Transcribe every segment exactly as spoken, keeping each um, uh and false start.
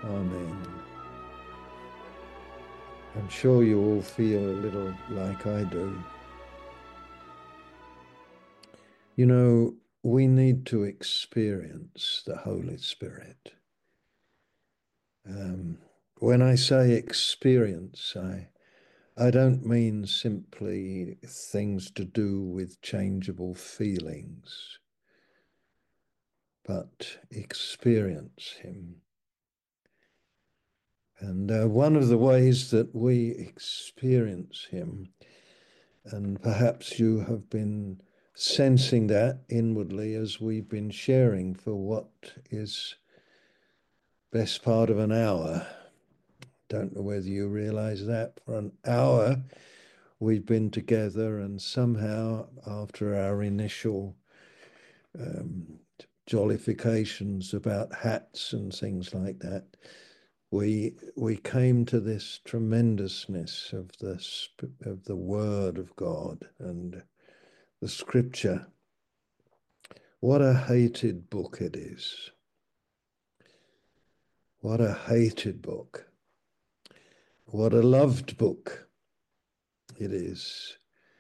Amen. I'm sure you all feel a little like I do. You know, we need to experience the Holy Spirit. Um, when I say experience, I I don't mean simply things to do with changeable feelings, but experience Him. And uh, one of the ways that we experience Him, and perhaps you have been sensing that inwardly as we've been sharing for what is best part of an hour. Don't know whether you realize that for an hour we've been together, and somehow after our initial um, jollifications about hats and things like that, we we came to this tremendousness of the of the Word of God and the Scripture. What a hated book it is. What a hated book. What a loved book it is.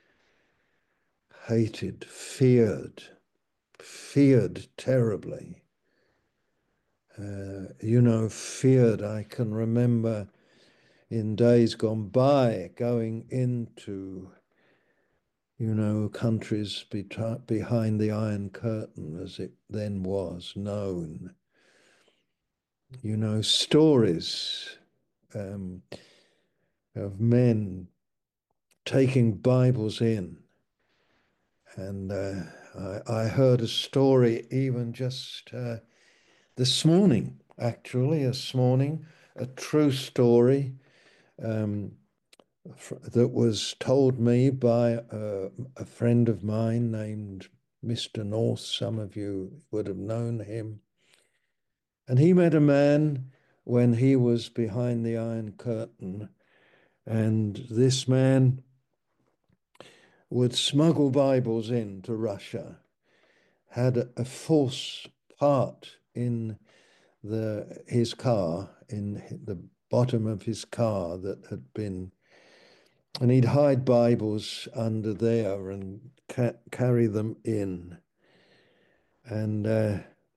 Hated, feared, feared terribly. Uh, you know, feared. I can remember in days gone by going into, you know, countries be behind the Iron Curtain, as it then was known. You know, stories um, of men taking Bibles in. And uh, I, I heard a story even just uh, this morning, actually, this morning, a true story um, that was told me by uh, a friend of mine named Mister North. Some of you would have known him. And he met a man when he was behind the Iron Curtain. And this man would smuggle Bibles into Russia, had a, a false part in the his car, in the bottom of his car that had been, and he'd hide Bibles under there and ca carry them in. And uh,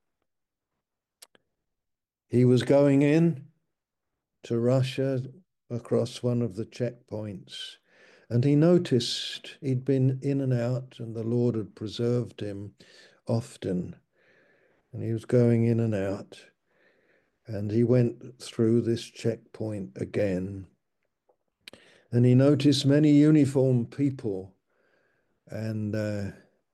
he was going in to Russia across one of the checkpoints. And he noticed he'd been in and out, and the Lord had preserved him often. And he was going in and out. And he went through this checkpoint again. And he noticed many uniformed people, and uh,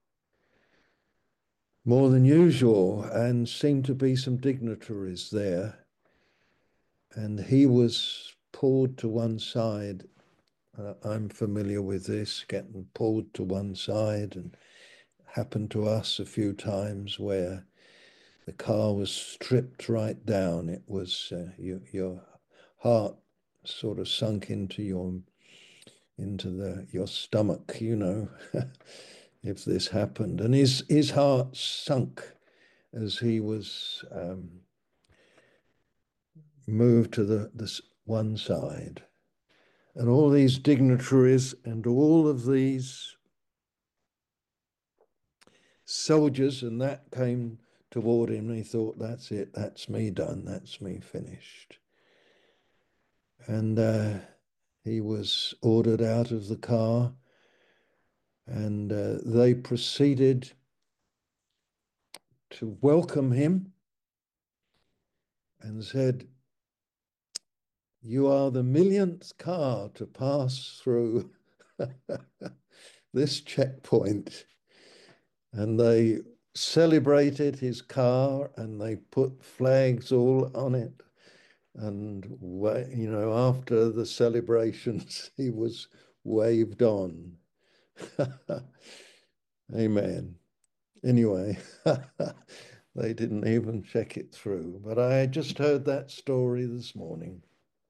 more than usual, and seemed to be some dignitaries there. And he was pulled to one side. Uh, I'm familiar with this, getting pulled to one side, and happened to us a few times where the car was stripped right down. It was uh, your, your heart sort of sunk into your into the your stomach, you know, if this happened. And his his heart sunk as he was um, moved to the this one side. And all these dignitaries and all of these soldiers and that came toward him, and he thought, that's it, that's me done, that's me finished. And uh, he was ordered out of the car, and uh, they proceeded to welcome him and said, you are the millionth car to pass through this checkpoint. And they celebrated his car and they put flags all on it. And, you know, after the celebrations, he was waved on. Amen. Anyway, they didn't even check it through. But I just heard that story this morning,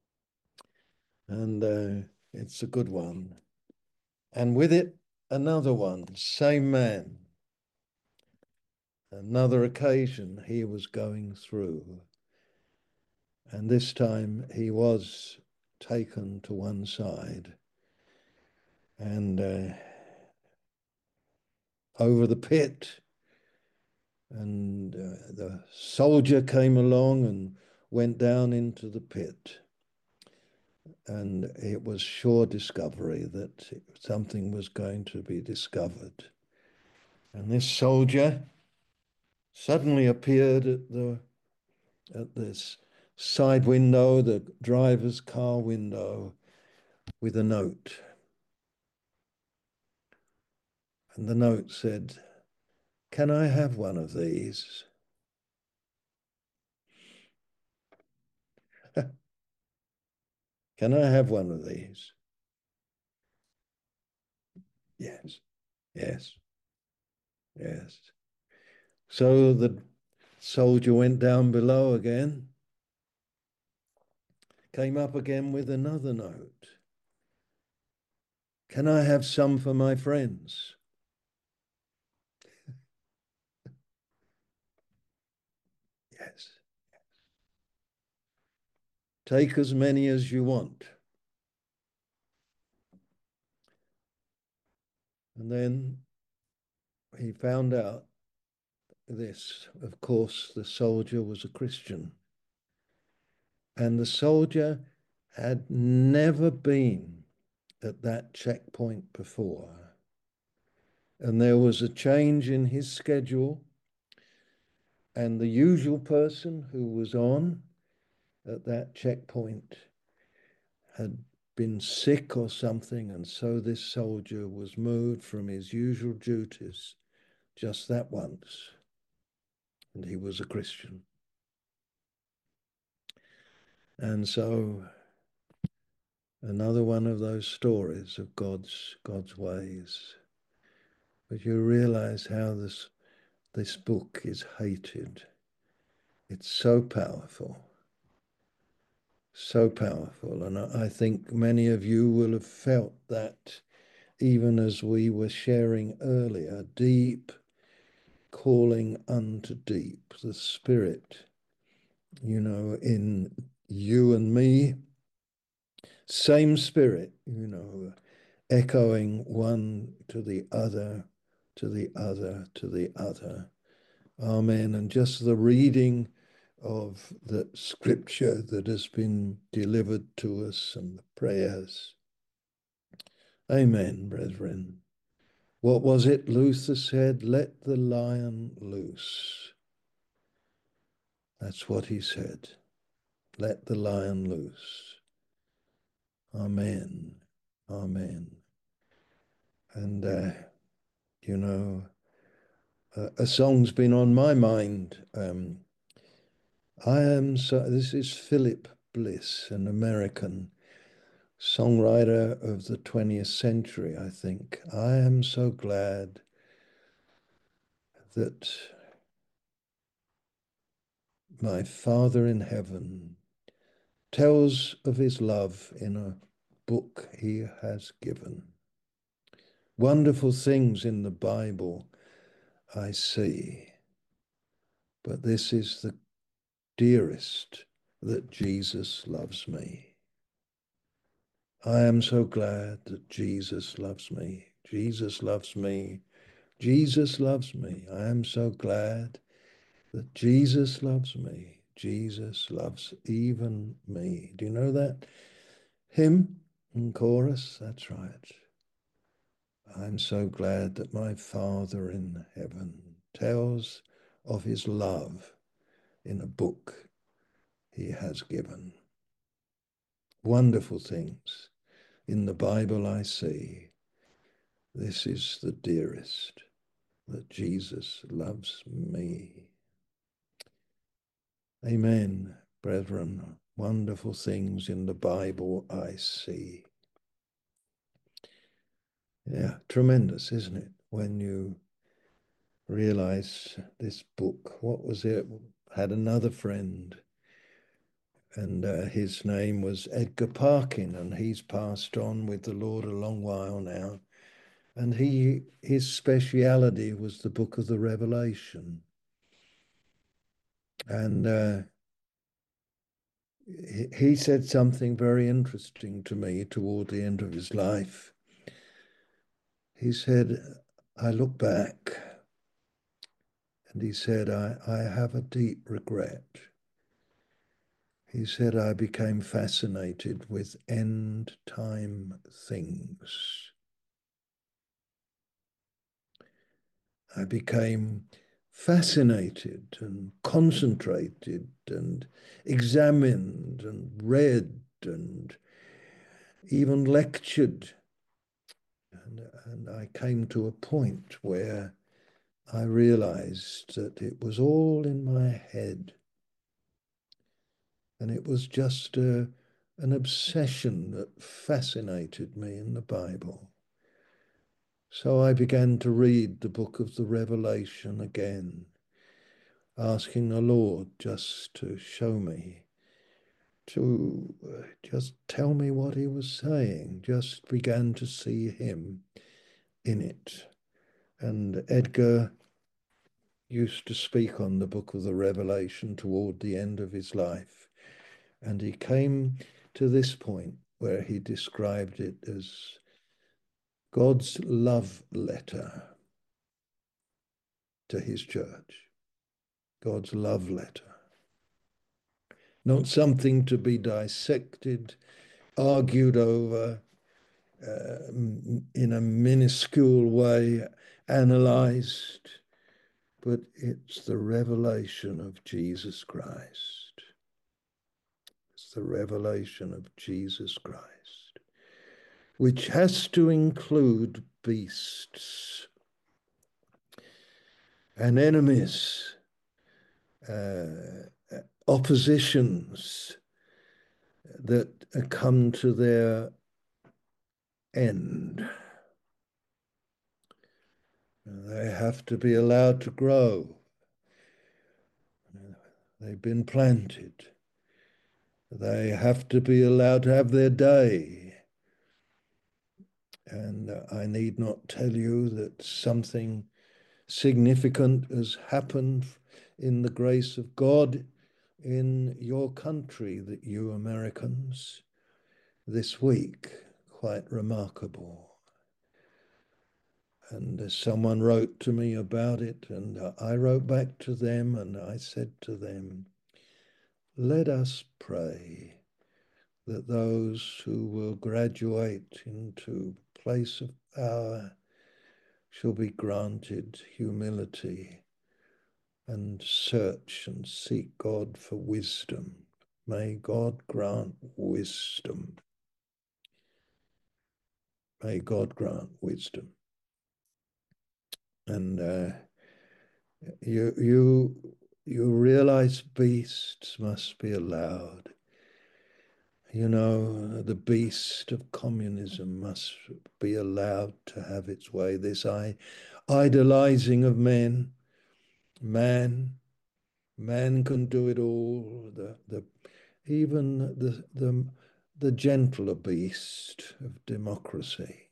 and uh, it's a good one. And with it, another one, same man, another occasion he was going through. And this time he was taken to one side and uh, over the pit. And uh, the soldier came along and went down into the pit. And it was sure discovery that something was going to be discovered. And this soldier suddenly appeared at the at this side window, the driver's car window, with a note. And the note said, "Can I have one of these?" Can I have one of these? Yes, yes, yes. So the soldier went down below again, came up again with another note. "Can I have some for my friends?" Yes. "Take as many as you want." And then he found out this. Of course, the soldier was a Christian. And the soldier had never been at that checkpoint before. And there was a change in his schedule. And the usual person who was on at that checkpoint had been sick or something. And so this soldier was moved from his usual duties just that once. And he was a Christian. And so another one of those stories of God's God's ways. But you realize how this this book is hated. It's so powerful, so powerful. And I think many of you will have felt that even as we were sharing earlier, deep calling unto deep, the Spirit, you know, in you and me, same Spirit, you know, echoing one to the other, to the other, to the other. Amen. And just the reading of the scripture that has been delivered to us and the prayers. Amen, brethren. What was it Luther said? Let the lion loose. That's what he said. Let the lion loose. Amen. Amen. And, uh, you know, uh, a song's been on my mind. Um, I am so, this is Philip Bliss, an American songwriter of the twentieth century, I think. I am so glad that my Father in heaven tells of his love in a book he has given. Wonderful things in the Bible I see, but this is the dearest, that Jesus loves me. I am so glad that Jesus loves me. Jesus loves me. Jesus loves me. I am so glad that Jesus loves me. Jesus loves even me. Do you know that hymn in chorus? That's right. I'm so glad that my Father in heaven tells of his love in a book he has given. Wonderful things in the Bible I see. This is the dearest, that Jesus loves me. Amen, brethren. Wonderful things in the Bible I see. Yeah, tremendous, isn't it? When you realize this book, what was it? Had another friend, and uh, his name was Edgar Parkin, and he's passed on with the Lord a long while now. And he his speciality was the book of the Revelation. And uh, he, he said something very interesting to me toward the end of his life. He said, I look back, and he said, I, I have a deep regret. He said, I became fascinated with end time things. I became fascinated and concentrated and examined and read and even lectured. And, and I came to a point where I realized that it was all in my head. And it was just a, an obsession that fascinated me in the Bible. So I began to read the book of the Revelation again, asking the Lord just to show me, to uh, just tell me what he was saying, just began to see him in it. And Edgar used to speak on the book of the Revelation toward the end of his life. And he came to this point where he described it as God's love letter to his church. God's love letter. Not something to be dissected, argued over uh, in a minuscule way, analyzed, but it's the revelation of Jesus Christ. It's the revelation of Jesus Christ, which has to include beasts and enemies, uh, oppositions that come to their end. They have to be allowed to grow. They've been planted. They have to be allowed to have their day. And I need not tell you that something significant has happened in the grace of God in your country, that you Americans, this week. Quite remarkable. And someone wrote to me about it, and I wrote back to them, and I said to them, let us pray that those who will graduate into place of power shall be granted humility and search and seek God for wisdom. May God grant wisdom. May God grant wisdom. And uh, you, you, you realize beasts must be allowed. You know, the beast of communism must be allowed to have its way. This I, idolizing of men, man, man can do it all. The, the, even the, the, the gentler beast of democracy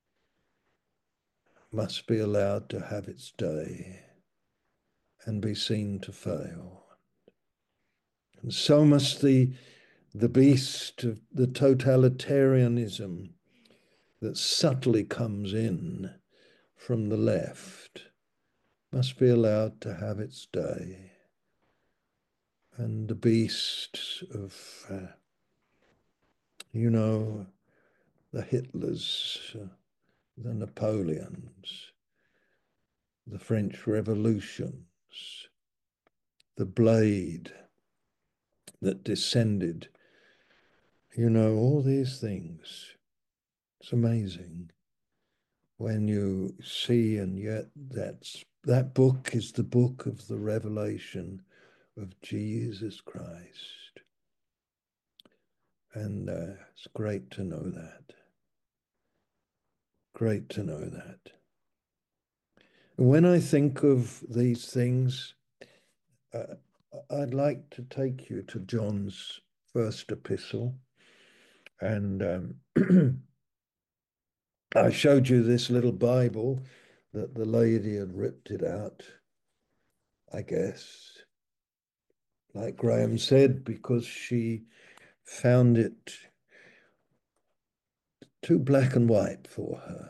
must be allowed to have its day and be seen to fail. And so must the, the beast of the totalitarianism that subtly comes in from the left must be allowed to have its day. And the beast of, uh, you know, the Hitlers, uh, the Napoleons, the French revolutions, the blade that descended, you know, all these things. It's amazing when you see, and yet that's that book is the book of the revelation of Jesus Christ. And uh, it's great to know that. Great to know that. When I think of these things, uh, I'd like to take you to John's first epistle. And um, I showed you this little Bible that the lady had ripped it out, I guess. like Graham said, because she found it too black and white for her.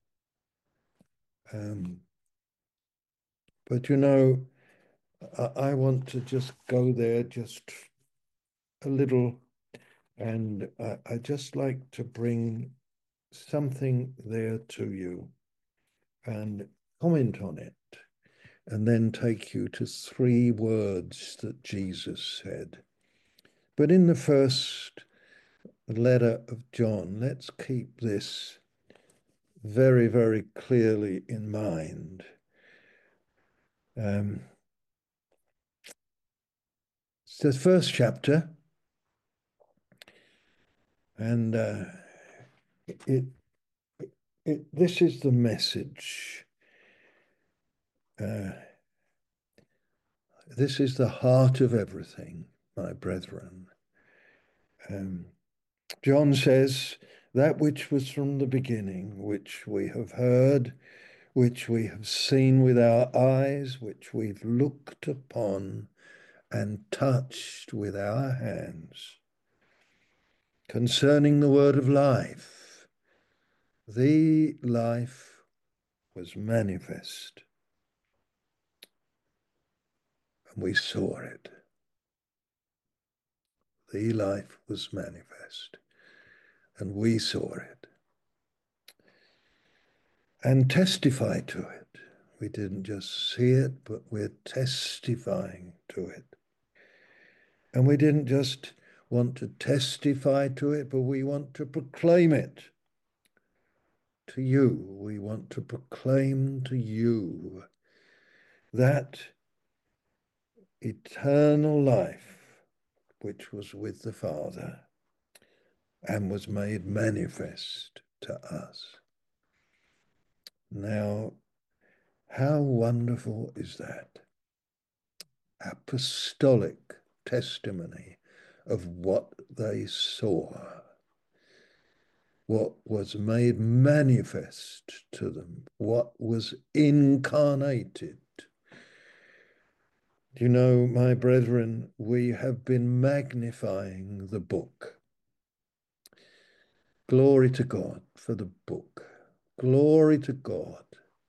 Um, but you know, I, I want to just go there just a little, and I, I just like to bring something there to you and comment on it, and then take you to three words that Jesus said. But in the first letter of John, let's keep this very, very clearly in mind. Um, it's the first chapter, and uh, it, it this is the message. Uh, this is the heart of everything, my brethren. Um, John says, that which was from the beginning, which we have heard, which we have seen with our eyes, which we've looked upon and touched with our hands, concerning the word of life. The life was manifest, and we saw it. The life was manifest, and we saw it, and testify to it. We didn't just see it, but we're testifying to it. And we didn't just want to testify to it, but we want to proclaim it to you. We want to proclaim to you that eternal life which was with the Father and was made manifest to us. Now, how wonderful is that? Apostolic testimony of what they saw, what was made manifest to them, what was incarnated. You know, my brethren, we have been magnifying the book. Glory to God for the book. Glory to God.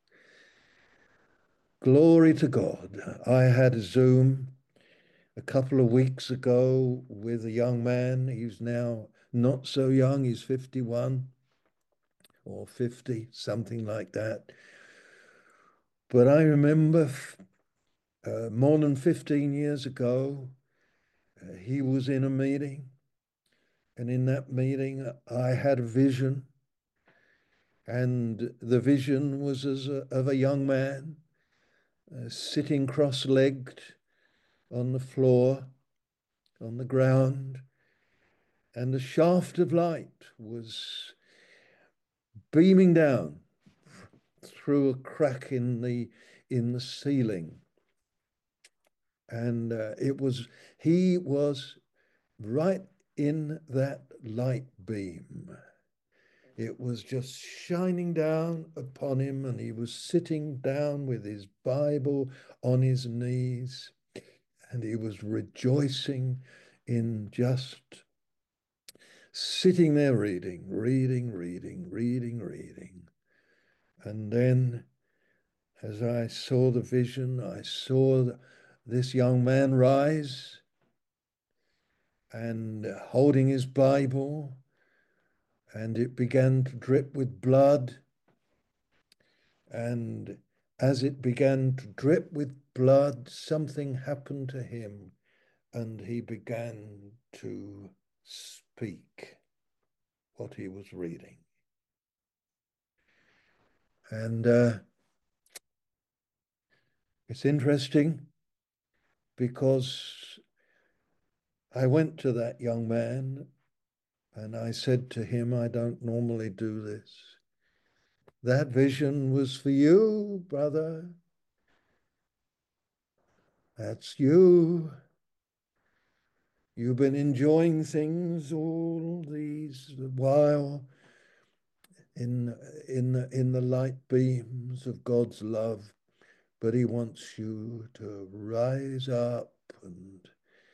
Glory to God. I had a Zoom a couple of weeks ago with a young man. He's now not so young. He's fifty-one or fifty, something like that. But I remember uh, more than fifteen years ago, uh, he was in a meeting. And in that meeting, I had a vision. And the vision was as a, of a young man uh, sitting cross-legged on the floor, on the ground, and a shaft of light was beaming down through a crack in the in the ceiling. And uh, it was he was right in that light beam. It was just shining down upon him, and he was sitting down with his Bible on his knees, and he was rejoicing in just sitting there reading, reading, reading, reading, reading. And then as I saw the vision, I saw this young man rise and holding his Bible, and it began to drip with blood. And as it began to drip with blood, something happened to him, and he began to speak what he was reading. And uh, it's interesting because I went to that young man and I said to him, I don't normally do this. That vision was for you, brother. That's you. You've been enjoying things all these while in, in, the, in the light beams of God's love, but he wants you to rise up and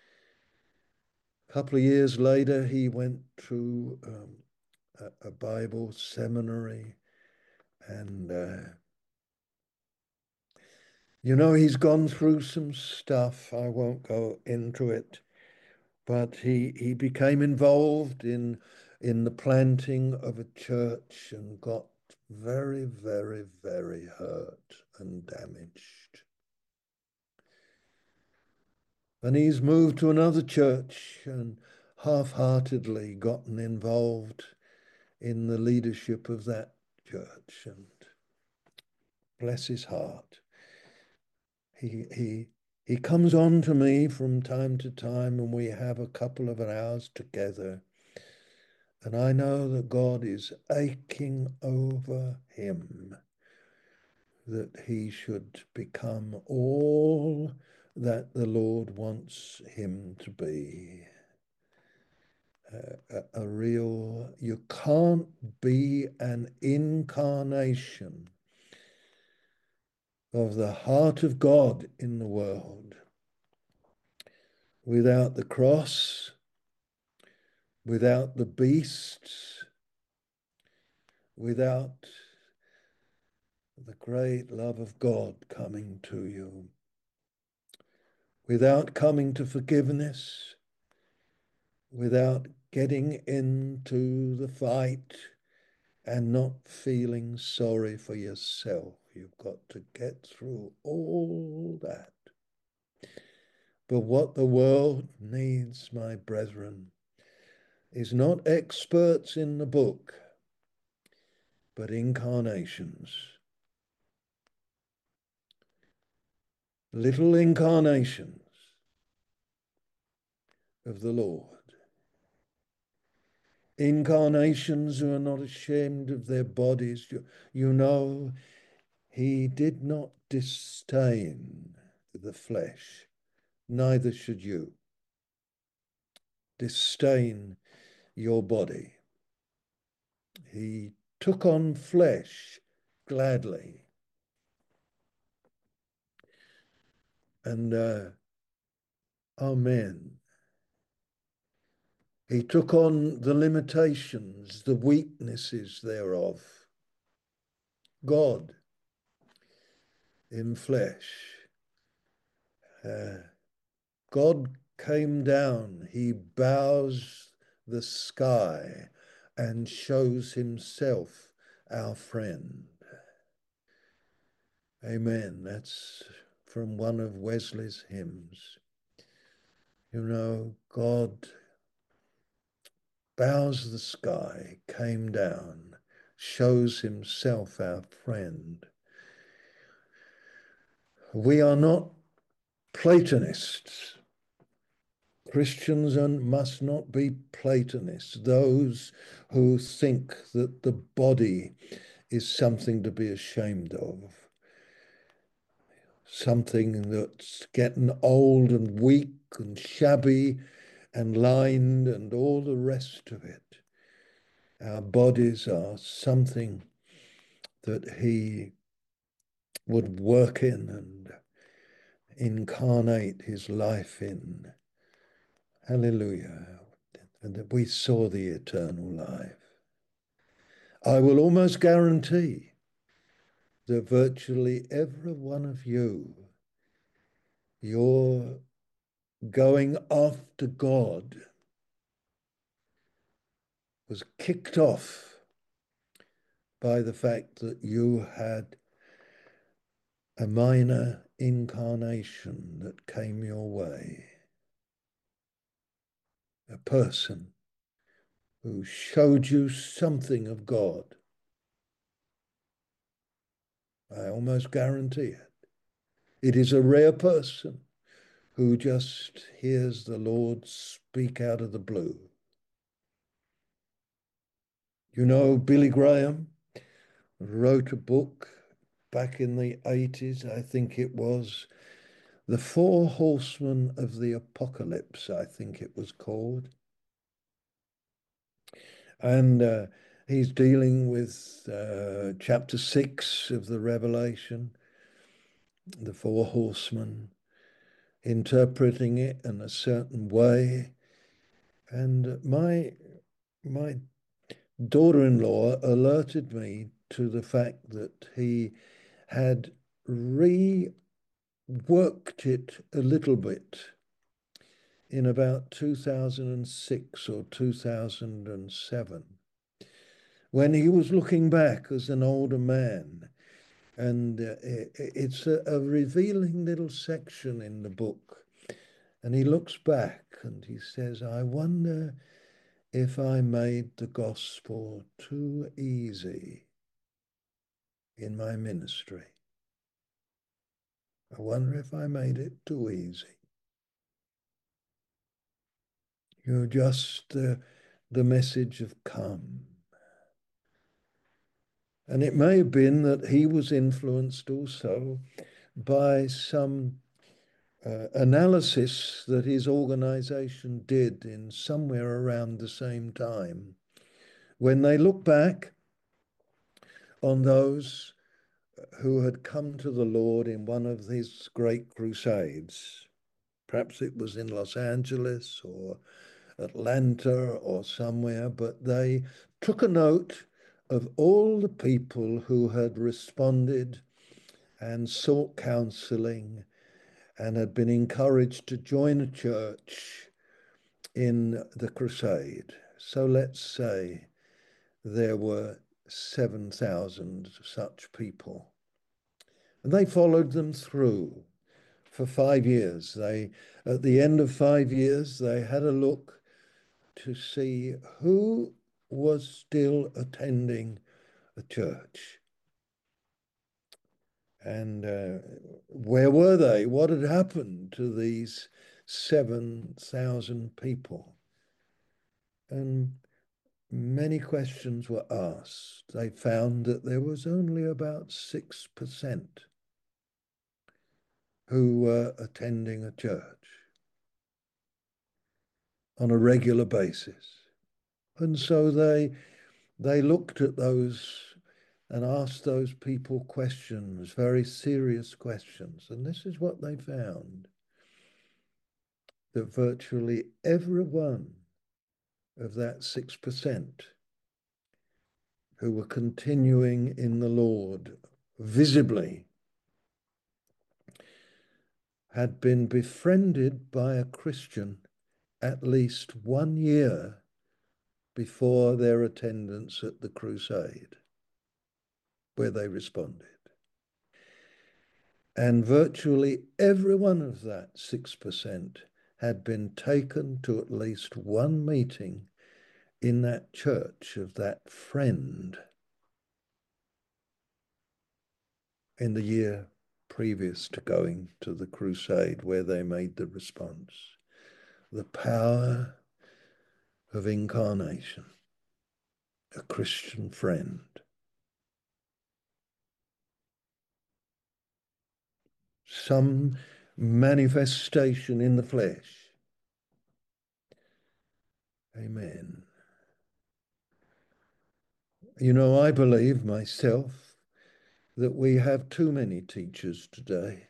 A couple of years later, he went to um, a, a Bible seminary, and uh, you know, he's gone through some stuff. I won't go into it, but he he became involved in in the planting of a church and got very, very, very hurt and damaged. And he's moved to another church and half-heartedly gotten involved in the leadership of that church. And bless his heart. He he he comes on to me from time to time, and we have a couple of hours together. And I know that God is aching over him, that he should become all that the Lord wants him to be. Uh, a, a real, you can't be an incarnation of the heart of God in the world without the cross, without the beasts, without the great love of God coming to you, without coming to forgiveness, without getting into the fight and not feeling sorry for yourself. You've got to get through all that. But what the world needs, my brethren, is not experts in the book, but incarnations. Little incarnations of the Lord. Incarnations who are not ashamed of their bodies. You, you know, he did not disdain the flesh, neither should you disdain your body. He took on flesh gladly. And uh, amen. He took on the limitations, the weaknesses thereof. God in flesh. Uh, God came down. He bows the sky and shows himself our friend. Amen. That's from one of Wesley's hymns. You know, God bows the sky, came down, shows himself our friend. We are not Platonists. Christians must not be Platonists, those who think that the body is something to be ashamed of, something that's getting old and weak and shabby and lined and all the rest of it. Our bodies are something that he would work in and incarnate his life in. Hallelujah. And that we saw the eternal life. I will almost guarantee that virtually every one of you, your going after God was kicked off by the fact that you had a minor incarnation that came your way. A person who showed you something of God. I almost guarantee it. It is a rare person who just hears the Lord speak out of the blue. You know, Billy Graham wrote a book back in the eighties, I think it was, The Four Horsemen of the Apocalypse, I think it was called. And uh, he's dealing with uh, chapter six of the Revelation, the four horsemen, interpreting it in a certain way. And my my daughter-in-law alerted me to the fact that he had reworked it a little bit in about two thousand six or two thousand seven when he was looking back as an older man. And uh, it, it's a, a revealing little section in the book. And he looks back and he says, I wonder if I made the gospel too easy in my ministry. I wonder if I made it too easy. You're just uh, the message of come. And it may have been that he was influenced also by some uh, analysis that his organization did in somewhere around the same time. When they look back on those who had come to the Lord in one of these great crusades, perhaps it was in Los Angeles or Atlanta or somewhere, but they took a note of all the people who had responded and sought counseling and had been encouraged to join a church in the crusade. So let's say there were seven thousand such people. And they followed them through for five years. They, at the end of five years, they had a look to see who was still attending the church. And uh, where were they? What had happened to these seven thousand people? And many questions were asked. They found that there was only about six percent who were attending a church on a regular basis. And so they they looked at those and asked those people questions, very serious questions. And this is what they found, that virtually every one of that six percent who were continuing in the Lord visibly had been befriended by a Christian at least one year before their attendance at the crusade, where they responded. And virtually every one of that six percent had been taken to at least one meeting in that church of that friend in the year previous to going to the crusade where they made the response. The power of incarnation, a Christian friend. Some manifestation in the flesh. Amen. You know, I believe myself that we have too many teachers today,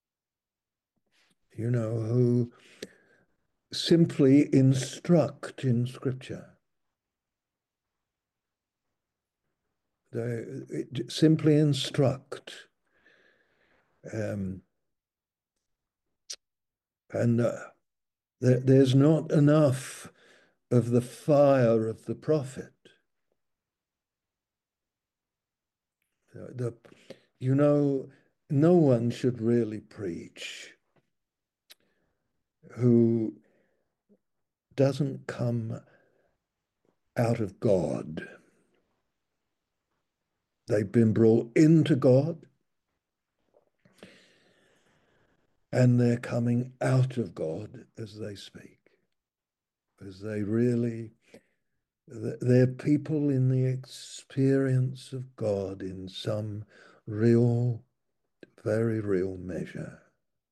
you know, who simply instruct in Scripture. They simply instruct. Um, and uh, there, there's not enough of the fire of the prophet. The, you know, no one should really preach who doesn't come out of God. They've been brought into God and they're coming out of God as they speak, as they really, they're people in the experience of God in some real, very real measure.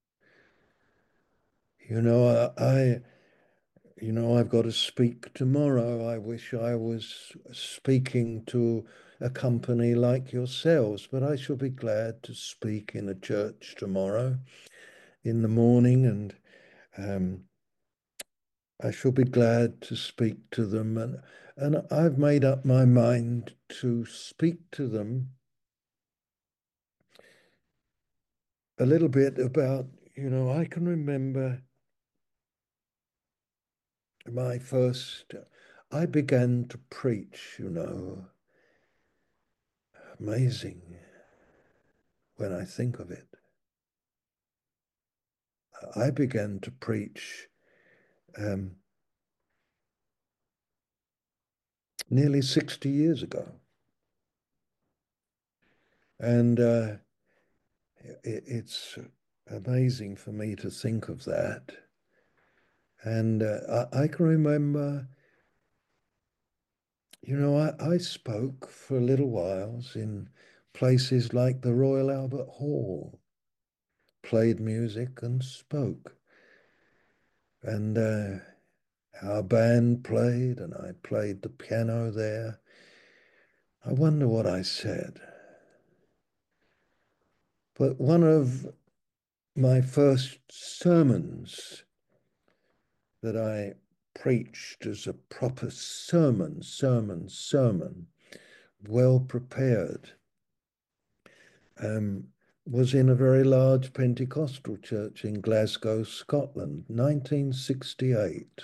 You know, I, you know, I've got to speak tomorrow. I wish I was speaking to a company like yourselves, but I shall be glad to speak in a church tomorrow in the morning. And um, I shall be glad to speak to them. And, and I've made up my mind to speak to them a little bit about, you know, I can remember my first, I began to preach, you know, amazing when I think of it. I began to preach um, nearly sixty years ago. And uh, it, it's amazing for me to think of that. And uh, I, I can remember, you know, I, I spoke for a little whiles in places like the Royal Albert Hall, played music and spoke. And uh, our band played, and I played the piano there. I wonder what I said. But one of my first sermons that I preached as a proper sermon, sermon, sermon, well prepared, um, was in a very large Pentecostal church in Glasgow, Scotland, nineteen sixty-eight.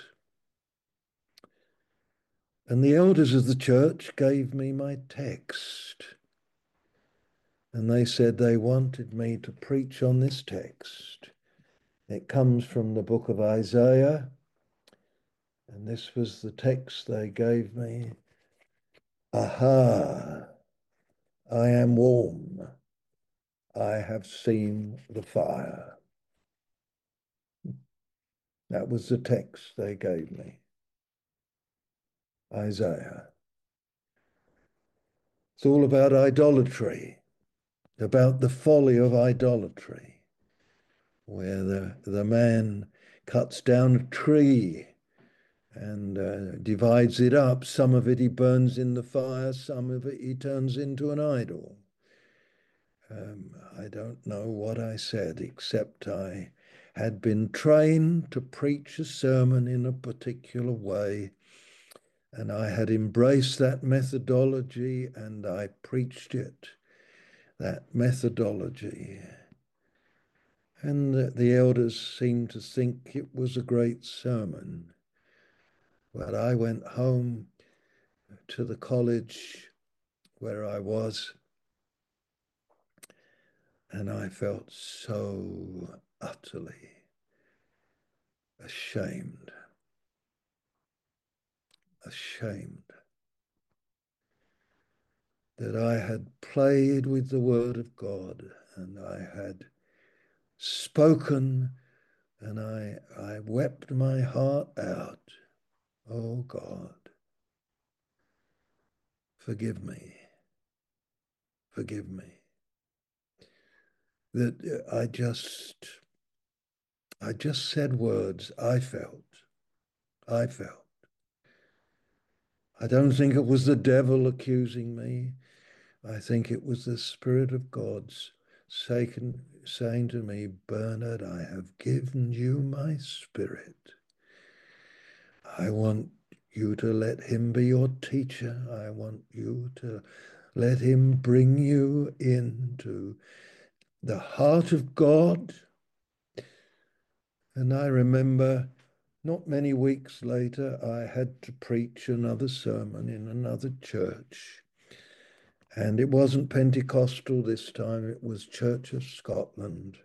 And the elders of the church gave me my text. And they said they wanted me to preach on this text. It comes from the book of Isaiah. And this was the text they gave me. Aha, I am warm. I have seen the fire. That was the text they gave me. Isaiah. It's all about idolatry, about the folly of idolatry, where the, the man cuts down a tree and uh, divides it up. Some of it he burns in the fire, some of it he turns into an idol. Um, I don't know what I said, except I had been trained to preach a sermon in a particular way, and I had embraced that methodology and I preached it, that methodology. And the, the elders seemed to think it was a great sermon. But I went home to the college where I was, and I felt so utterly ashamed, ashamed that I had played with the word of God and I had spoken and I, I wept my heart out. Oh God, forgive me, forgive me. That I just, I just said words I felt, I felt. I don't think it was the devil accusing me. I think it was the Spirit of God's saying, saying to me, Bernard, I have given you my Spirit. I want you to let him be your teacher. I want you to let him bring you into the heart of God. And I remember not many weeks later, I had to preach another sermon in another church. And it wasn't Pentecostal this time, it was Church of Scotland.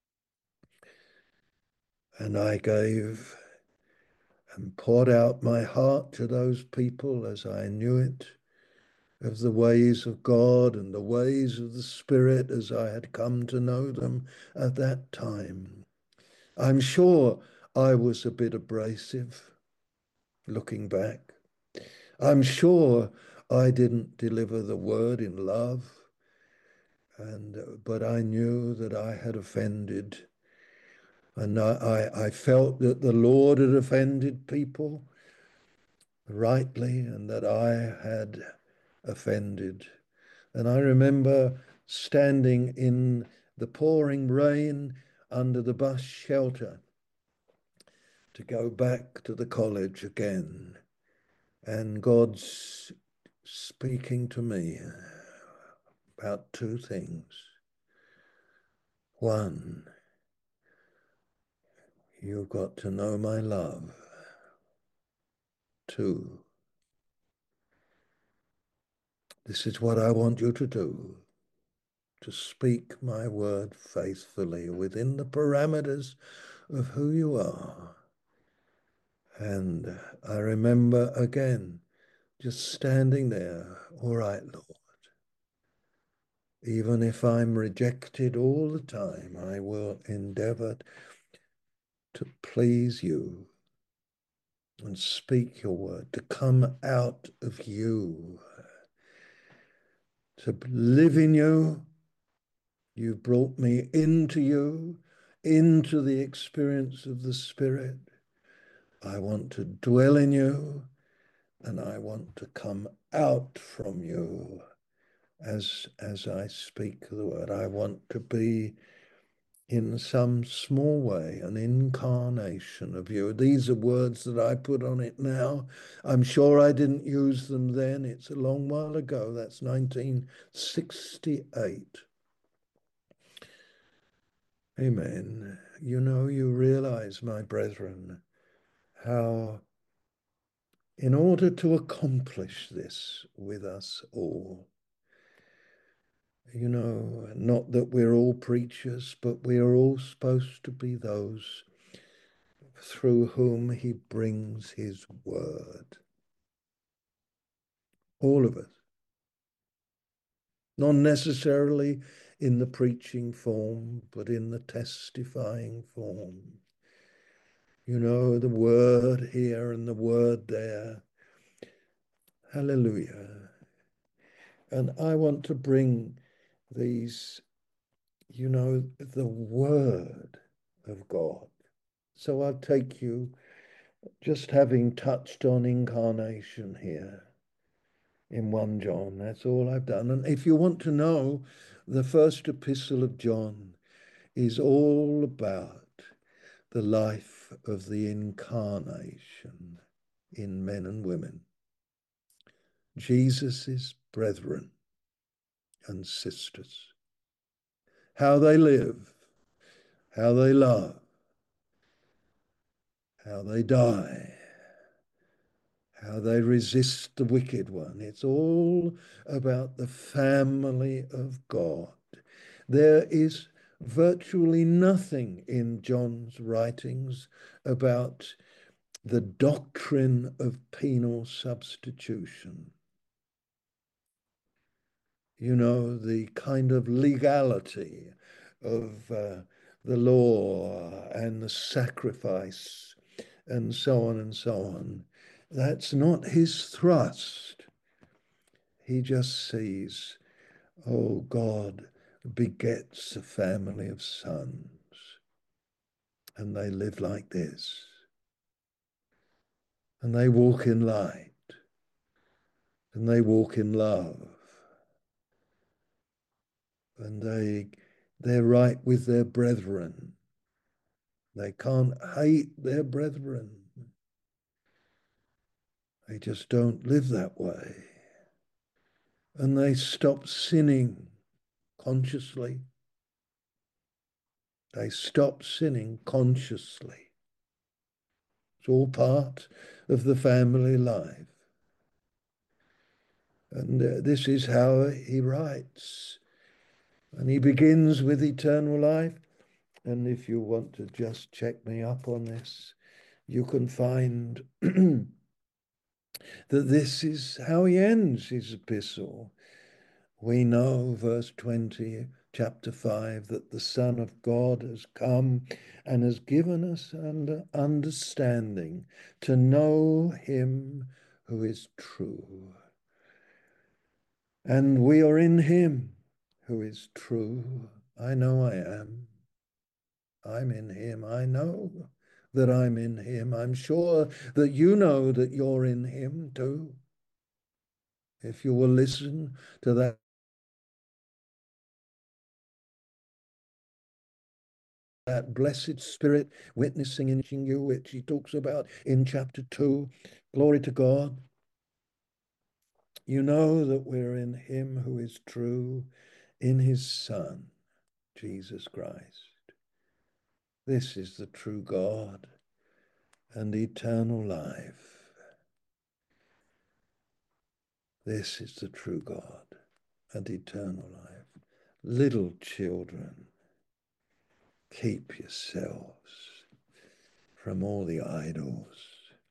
And I gave and poured out my heart to those people as I knew it, of the ways of God and the ways of the Spirit as I had come to know them at that time. I'm sure I was a bit abrasive looking back. I'm sure I didn't deliver the word in love, and but I knew that I had offended, and I, I, I felt that the Lord had offended people rightly, and that I had offended. And I remember standing in the pouring rain under the bus shelter to go back to the college again. And God's speaking to me about two things. One, you've got to know my love. Two, this is what I want you to do, to speak my word faithfully within the parameters of who you are. And I remember again, just standing there, all right, Lord. Even if I'm rejected all the time, I will endeavor to please you and speak your word, to come out of you, to live in you. You brought me into you, into the experience of the Spirit. I want to dwell in you, and I want to come out from you as, as I speak the word. I want to be in some small way an incarnation of you. These are words that I put on it now. I'm sure I didn't use them then. It's a long while ago. That's nineteen sixty-eight. Amen. You know, you realize, my brethren, how in order to accomplish this with us all, you know, not that we're all preachers, but we are all supposed to be those through whom he brings his word. All of us. Not necessarily in the preaching form, but in the testifying form. You know, the word here and the word there. Hallelujah. And I want to bring these, you know, the word of God. So I'll take you, just having touched on incarnation here in First John. That's all I've done. And if you want to know, the first epistle of John is all about the life of the incarnation in men and women. Jesus's brethren and sisters. How they live, how they love, how they die, how they resist the wicked one. It's all about the family of God. There is virtually nothing in John's writings about the doctrine of penal substitution. You know, the kind of legality of uh, the law and the sacrifice and so on and so on. That's not his thrust. He just sees, oh, God begets a family of sons, and they live like this, and they walk in light, and they walk in love, and they, they're right with their brethren. They can't hate their brethren. They just don't live that way. And they stop sinning consciously. They stop sinning consciously. It's all part of the family life. And uh, this is how he writes. And he begins with eternal life. And if you want to just check me up on this, you can find that this is how he ends his epistle. We know, verse twenty, chapter five, that the Son of God has come and has given us an understanding to know him who is true. And we are in him who is true. I know I am. I'm in him. I know that I'm in him. I'm sure that you know that you're in him too. If you will listen to that that blessed Spirit witnessing in you, which he talks about in chapter two. Glory to God. You know that we're in him who is true, in his Son, Jesus Christ. This is the true God and eternal life. This is the true God and eternal life. Little children, keep yourselves from all the idols.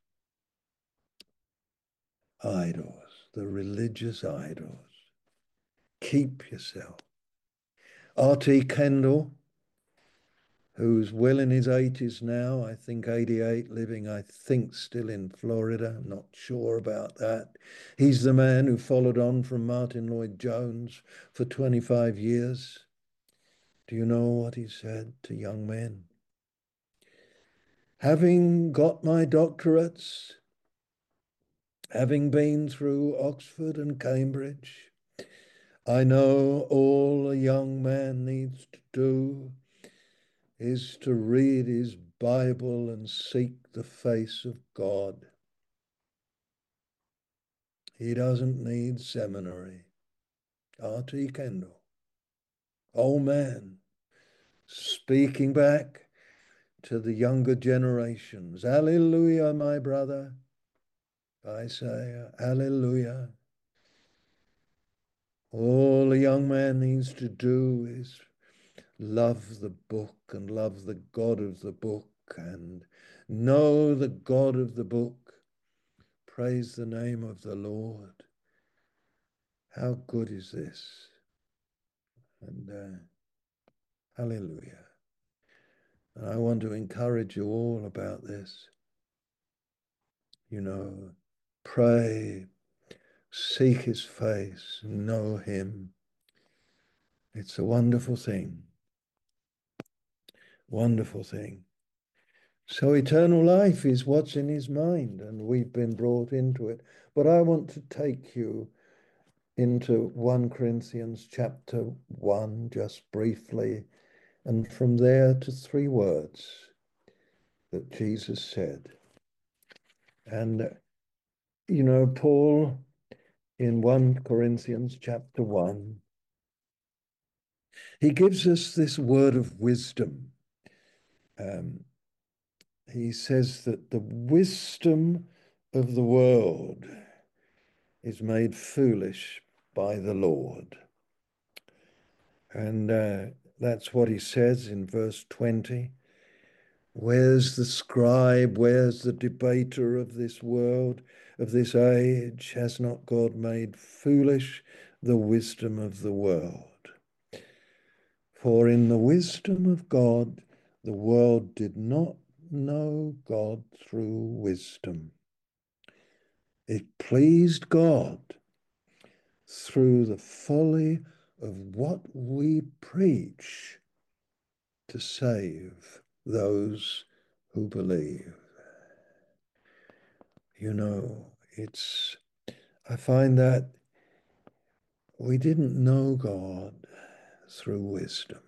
Idols, the religious idols. Keep yourself. R T Kendall, who's well in his eighties now, I think eighty-eight, living, I think, still in Florida. I'm not sure about that. He's the man who followed on from Martin Lloyd-Jones for twenty-five years. Do you know what he said to young men? Having got my doctorates, having been through Oxford and Cambridge, I know all a young man needs to do is to read his Bible and seek the face of God. He doesn't need seminary. R T Kendall, old man, speaking back to the younger generations. Hallelujah, my brother. I say, hallelujah. All a young man needs to do is love the book and love the God of the book and know the God of the book. Praise the name of the Lord. How good is this? And uh, hallelujah. And I want to encourage you all about this. You know, pray, seek his face, know him. It's a wonderful thing. Wonderful thing. So eternal life is what's in his mind, and we've been brought into it. But I want to take you into First Corinthians chapter one, just briefly, and from there to three words that Jesus said. And, you know, Paul in First Corinthians chapter one, he gives us this word of wisdom. Um, he says that the wisdom of the world is made foolish by the Lord. And uh, that's what he says in verse twenty. Where's the scribe? Where's the debater of this world, of this age? Has not God made foolish the wisdom of the world? For in the wisdom of God, the world did not know God through wisdom. It pleased God through the folly of what we preach to save those who believe. You know, it's, I find that we didn't know God through wisdom.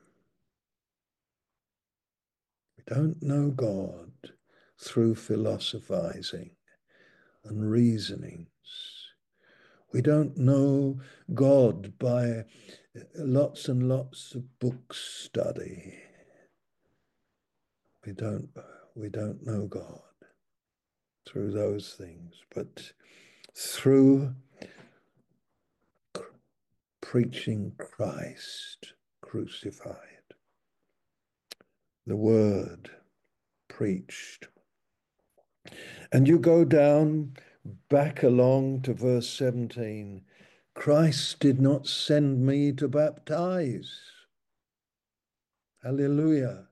We don't know God through philosophizing and reasonings. We don't know God by lots and lots of book study. We don't, we don't know God through those things, but through preaching Christ crucified, the word preached. And you go down back along to verse seventeen. Christ did not send me to baptize. Hallelujah.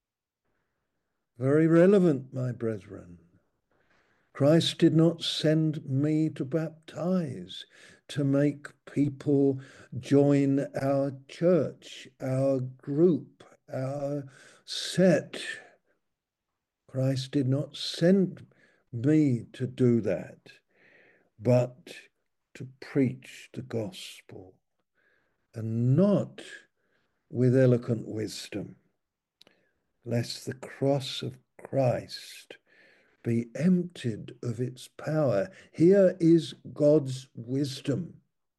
Very relevant, my brethren. Christ did not send me to baptize, to make people join our church, our group, our set. Christ did not send me to do that, but to preach the gospel, and not with eloquent wisdom, lest the cross of Christ be emptied of its power. Here is God's wisdom.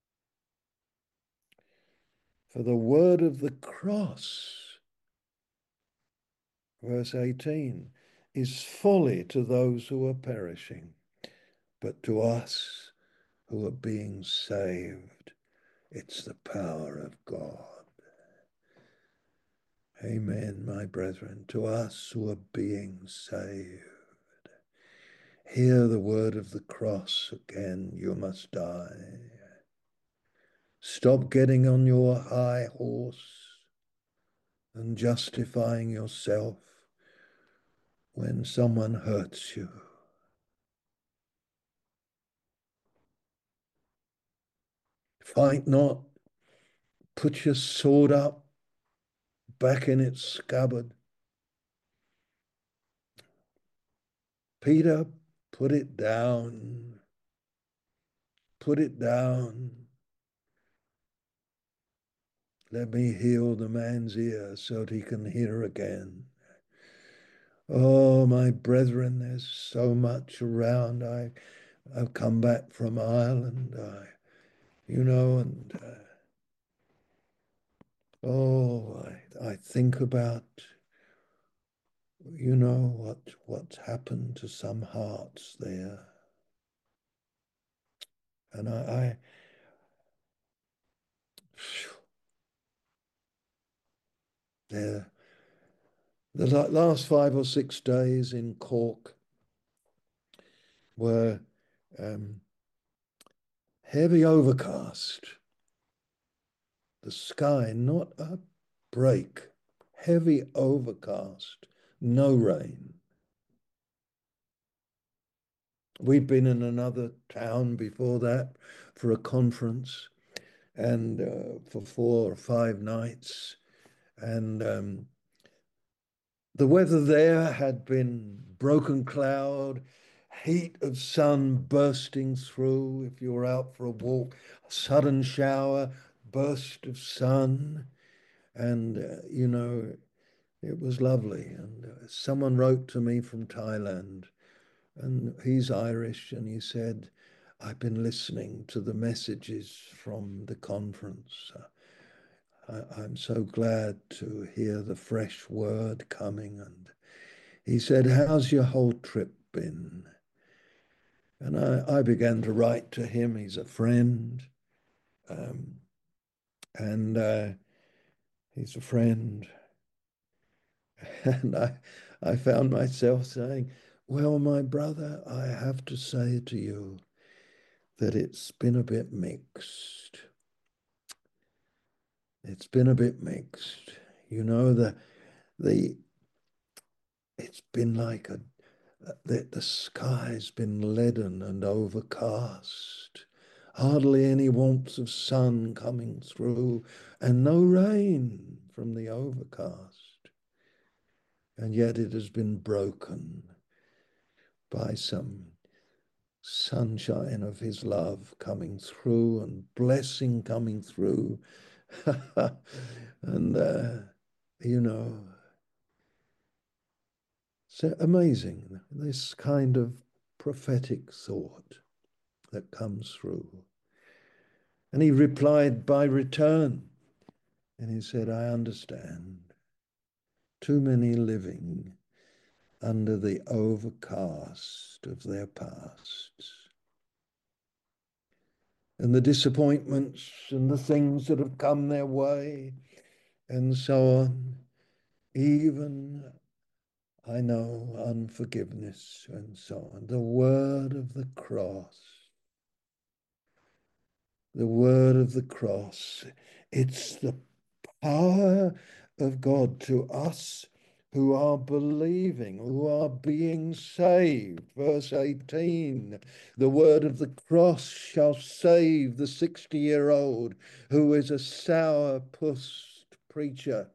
For the word of the cross, verse eighteen, is folly to those who are perishing, but to us who are being saved, it's the power of God. Amen, my brethren, to us who are being saved. Hear the word of the cross again, you must die. Stop getting on your high horse and justifying yourself when someone hurts you. Fight not, put your sword up, back in its scabbard. Peter, put it down, put it down. Let me heal the man's ear so that he can hear again. Oh, my brethren, there's so much around. I, I've come back from Ireland, I, you know, and uh, oh, I, I think about, you know, what what's happened to some hearts there. And I, I there, the last five or six days in Cork were um, heavy overcast. The sky, not a break, heavy overcast, no rain. We'd been in another town before that for a conference and uh, for four or five nights. And um, the weather there had been broken cloud, heat of sun bursting through. If you were out for a walk, a sudden shower, burst of sun. And, uh, you know, it was lovely. And uh, someone wrote to me from Thailand, and he's Irish, and he said, I've been listening to the messages from the conference. Uh, I, I'm so glad to hear the fresh word coming. And he said, how's your whole trip been? And I, I began to write to him. He's a friend. Um, and uh, he's a friend. And I, I found myself saying, well, my brother, I have to say to you that it's been a bit mixed. It's been a bit mixed. You know, the the it's been like a the, the sky's been leaden and overcast. Hardly any warmth of sun coming through, and no rain from the overcast. And yet it has been broken by some sunshine of his love coming through and blessing coming through. And, uh, you know, so amazing, this kind of prophetic thought that comes through. And he replied by return. And he said, I understand. Too many living under the overcast of their pasts. And the disappointments and the things that have come their way and so on. Even, I know, unforgiveness and so on. The word of the cross. The word of the cross. It's the power of God to us who are believing, who are being saved. Verse eighteen, the word of the cross shall save the sixty-year-old who is a sour-pussed preacher.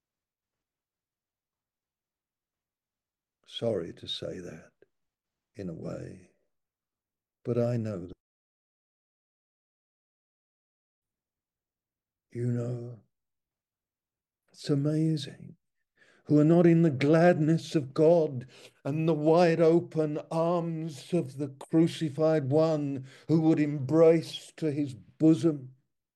Sorry to say that, in a way, but I know that. You know, it's amazing. who are not in the gladness of God and the wide open arms of the crucified one who would embrace to his bosom.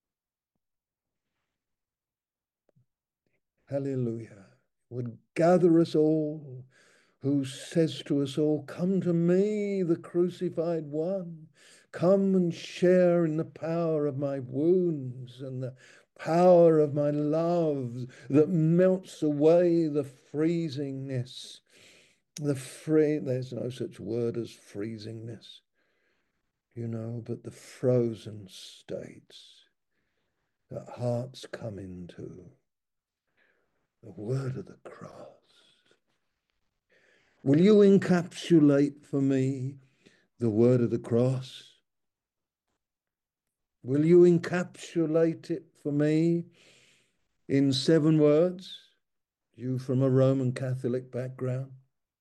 Hallelujah. Would gather us all, who says to us all, come to me, the crucified one. Come and share in the power of my wounds and the power of my love that melts away the freezingness. The free, there's no such word as freezingness, you know, but the frozen states that hearts come into. The word of the cross. Will you encapsulate for me the word of the cross? Will you encapsulate it for me in seven words? You from a Roman Catholic background.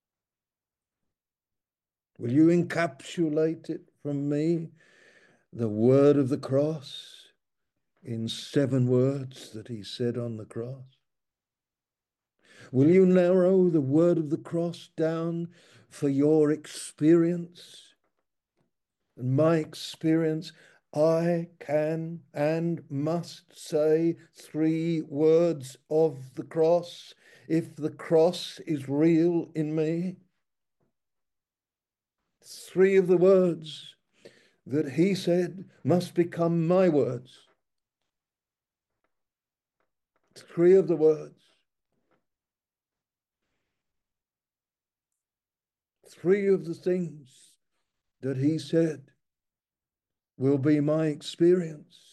Will you encapsulate it from me, the word of the cross, in seven words that he said on the cross? Will you narrow the word of the cross down for your experience and my experience? I can and must say three words of the cross if the cross is real in me. Three of the words that he said must become my words. Three of the words. Three of the things that he said will be my experience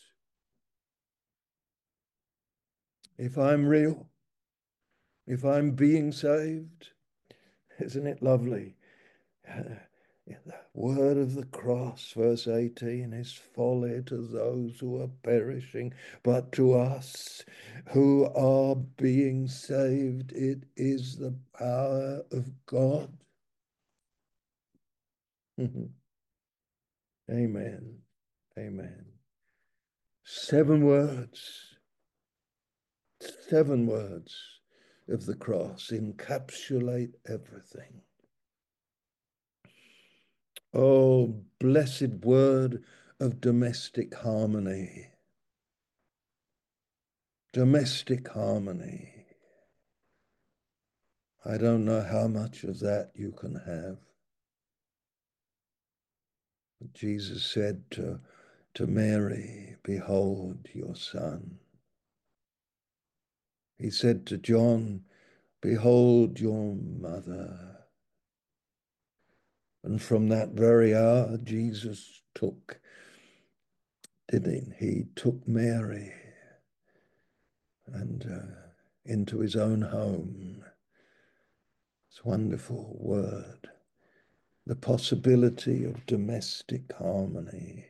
if I'm real, if I'm being saved. Isn't it lovely? The word of the cross, verse eighteen, is folly to those who are perishing, but to us who are being saved, it is the power of God. Amen. Amen. Seven words, seven words of the cross encapsulate everything. Oh, blessed word of domestic harmony. Domestic harmony. I don't know how much of that you can have. Jesus said to, to Mary, behold your son. He said to John, behold your mother. And from that very hour, Jesus took, didn't he? He took Mary and uh, into his own home. It's a wonderful word. The possibility of domestic harmony.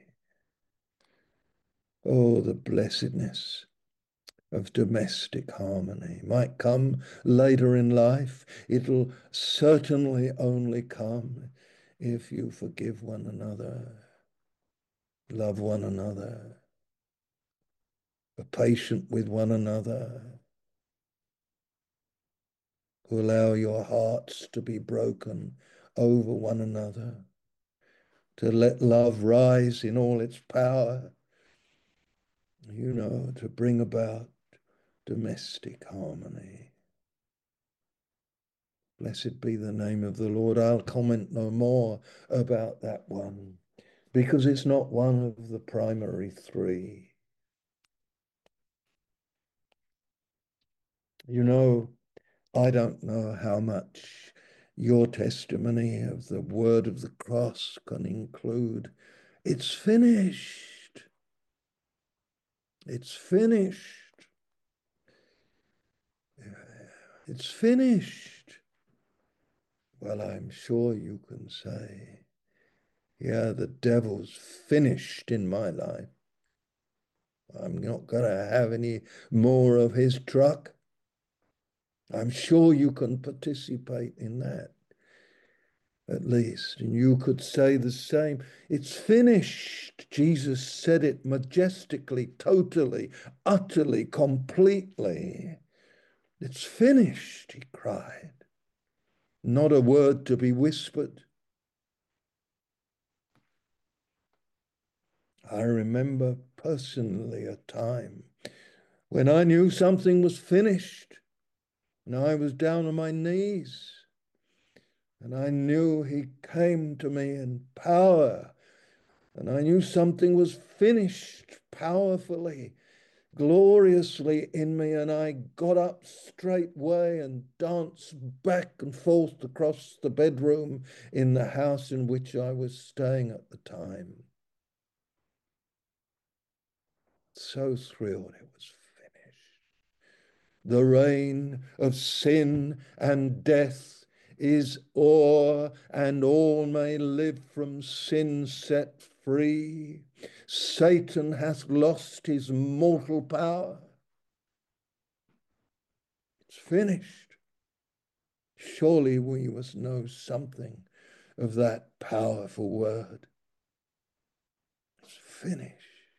Oh, the blessedness of domestic harmony might come later in life. It'll certainly only come if you forgive one another, love one another, are patient with one another, who allow your hearts to be broken over one another, to let love rise in all its power, you know, to bring about domestic harmony. Blessed be the name of the Lord. I'll comment no more about that one because it's not one of the primary three. You know, I don't know how much your testimony of the word of the cross can include. It's finished. It's finished. It's finished. Well, I'm sure you can say, yeah, the devil's finished in my life. I'm not going to have any more of his truck. I'm sure you can participate in that, at least. And you could say the same. It's finished. Jesus said it majestically, totally, utterly, completely. It's finished, he cried. Not a word to be whispered. I remember personally a time when I knew something was finished and I was down on my knees and I knew he came to me in power and I knew something was finished powerfully, gloriously in me, and I got up straightway and danced back and forth across the bedroom in the house in which I was staying at the time. So thrilled it was finished. The reign of sin and death is o'er, and all may live from sin set free. Satan hath lost his mortal power. It's finished. Surely we must know something of that powerful word. It's finished.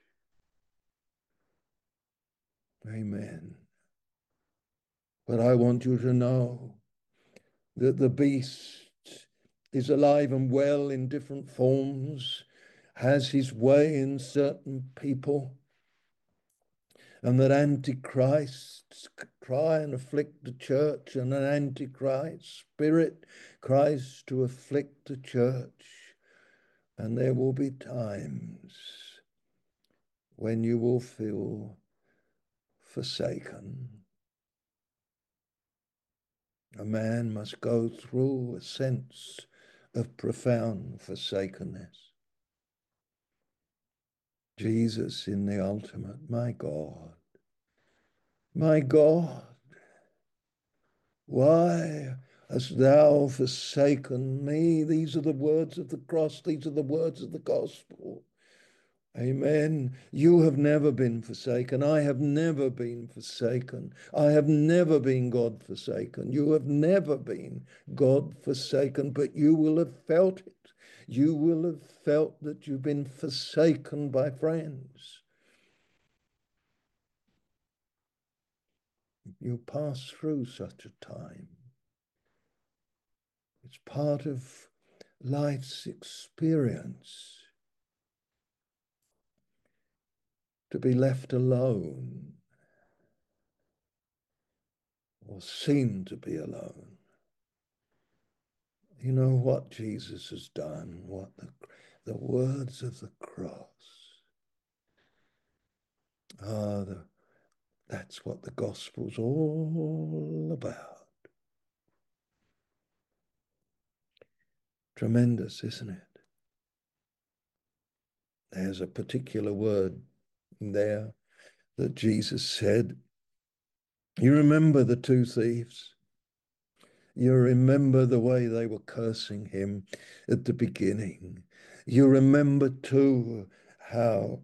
Amen. But I want you to know that the beast is alive and well in different forms, has his way in certain people, and that antichrists try and afflict the church, and an antichrist spirit tries to afflict the church. And there will be times when you will feel forsaken. A man must go through a sense of profound forsakenness. Jesus in the ultimate, my God, my God, why hast thou forsaken me? These are the words of the cross. These are the words of the gospel. Amen. You have never been forsaken. I have never been forsaken. I have never been God forsaken. You have never been God forsaken, but you will have felt it. You will have felt that you've been forsaken by friends. You pass through such a time. It's part of life's experience to be left alone or seem to be alone. You know what Jesus has done, what the, the words of the cross are, the, that's what the gospel's all about. Tremendous, isn't it? There's a particular word there that Jesus said. You remember the two thieves? You remember the way they were cursing him at the beginning. You remember too how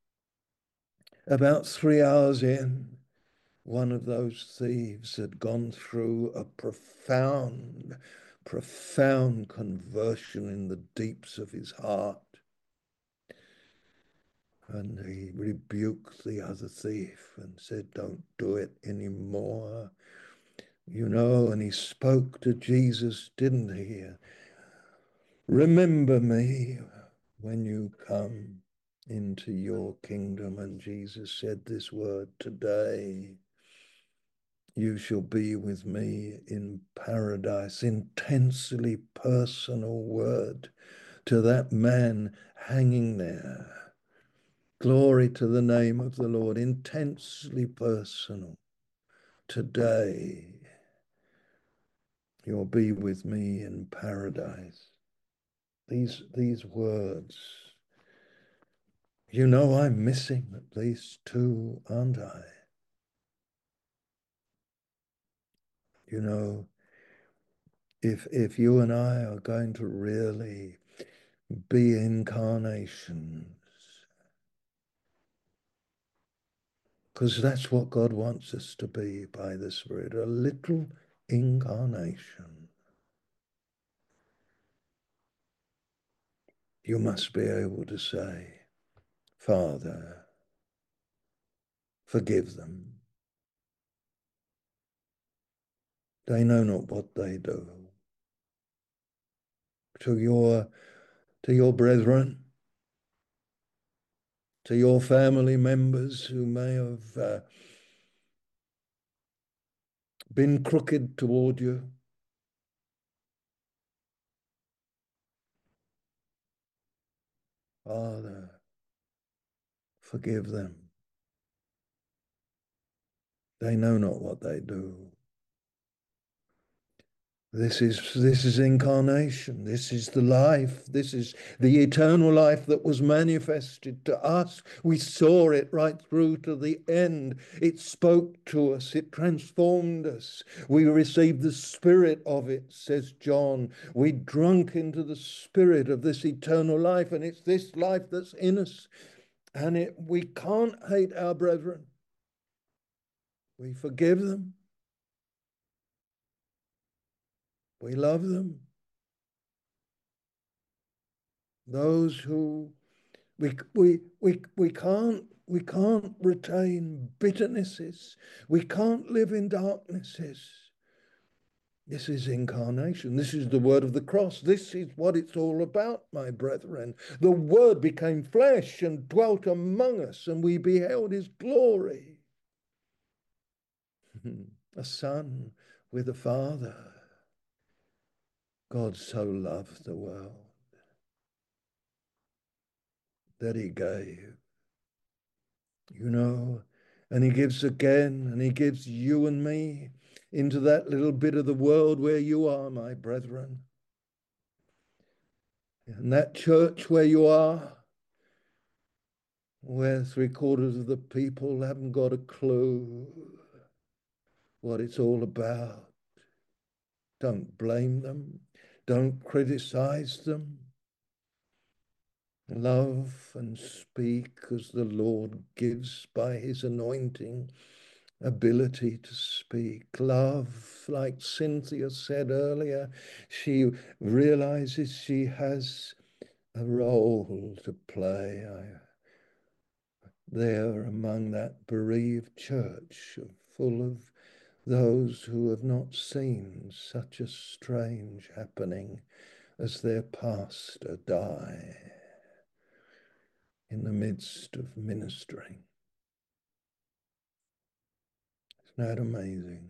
about three hours in, one of those thieves had gone through a profound, profound conversion in the deeps of his heart. And he rebuked the other thief and said, don't do it anymore. You know, and he spoke to Jesus, didn't he? Remember me when you come into your kingdom. And Jesus said this word, today you shall be with me in paradise. Intensely personal word to that man hanging there. Glory to the name of the Lord. Intensely personal. Today you'll be with me in paradise. These, these words, you know, I'm missing at least two, aren't I? You know, if if you and I are going to really be incarnations, because that's what God wants us to be by the Spirit, a little incarnation. You must be able to say, Father, forgive them. They know not what they do. To your, to your brethren, to your family members who may have uh, been crooked toward you, Father, forgive them. They know not what they do. This is this is incarnation. This is the life. This is the eternal life that was manifested to us. We saw it right through to the end. It spoke to us. It transformed us. We received the spirit of it, says John. We drunk into the spirit of this eternal life, and it's this life that's in us. And it, we can't hate our brethren. We forgive them. We love them. Those who we we we we can't we can't retain bitternesses. We can't live in darknesses. This is incarnation. This is the word of the cross. This is what it's all about, my brethren. The word became flesh and dwelt among us, and we beheld his glory. A son with a father. God so loved the world that he gave, you know, and he gives again, and he gives you and me into that little bit of the world where you are, my brethren. And that church where you are, where three quarters of the people haven't got a clue what it's all about. Don't blame them. Don't criticize them. Love and speak as the Lord gives by his anointing ability to speak. Love, like Cynthia said earlier, she realizes she has a role to play I, there among that bereaved church full of those who have not seen such a strange happening as their pastor die in the midst of ministering. Isn't that amazing?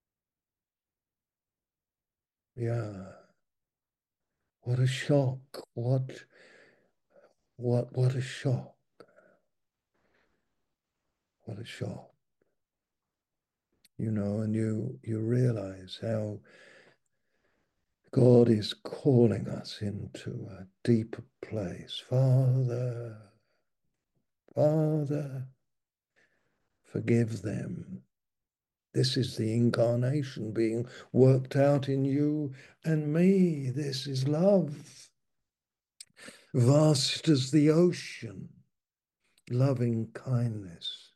Yeah. What a shock. What, what, what a shock. What a shock. You know, and you, you realize how God is calling us into a deeper place. Father, Father, forgive them. This is the incarnation being worked out in you and me. This is love. Vast as the ocean, loving kindness.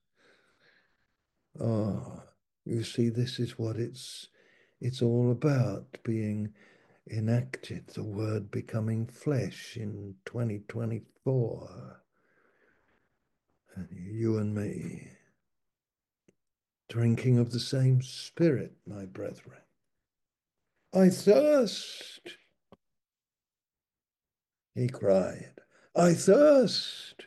Oh, you see, this is what it's it's all about, being enacted, the word becoming flesh in twenty twenty-four. And you and me, drinking of the same spirit, my brethren. I thirst, he cried. I thirst.